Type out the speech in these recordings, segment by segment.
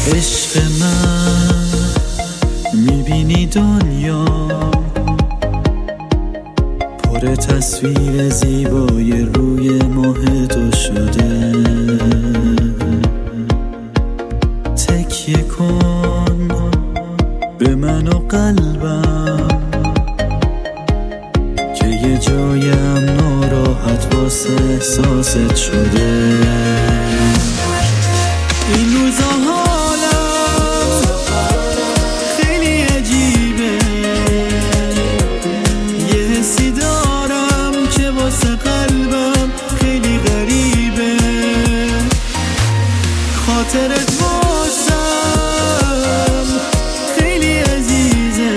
عشق من میبینی دنیا پر تصویر زیبای روی ماه تو شده. تکیه کن به من و قلبم که یه جایم ناراحت واسه احساست شده. این روزا حالم خیلی عجیبه، یه حسی دارم که واسه قلبم خیلی غریبه. خاطرت واسم خیلی عزیزه،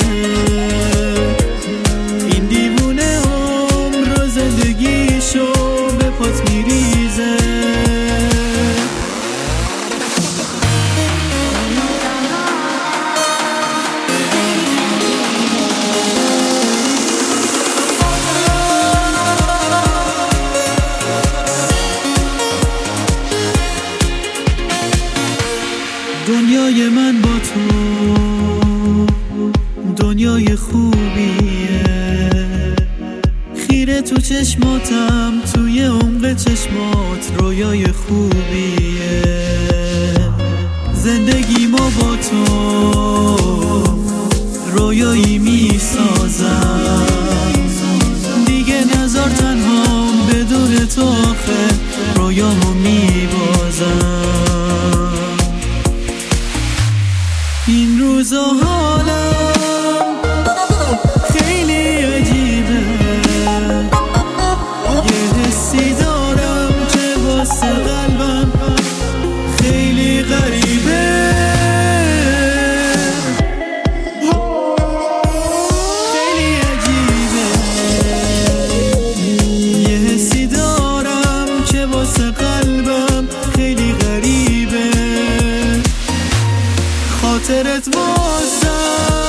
این دیوونه عمر و زندگیشو به پات میریزه. دنیای من با تو دنیای خوبیه، خیره تو چشماتم، توی عمق چشمات رویای خوبیه. زندگی ما با تو رویایی میسازم، دیگه نذار تنهام بدون تو، آخه رویامو میبازم. این روزا حالم خیلی عجیبه، یه حسی دارم که واسه قلبم خیلی غریبه. خیلی عجیبه، یه حسی دارم که واسه قلبم خیلی غریبه. خاطرت واسم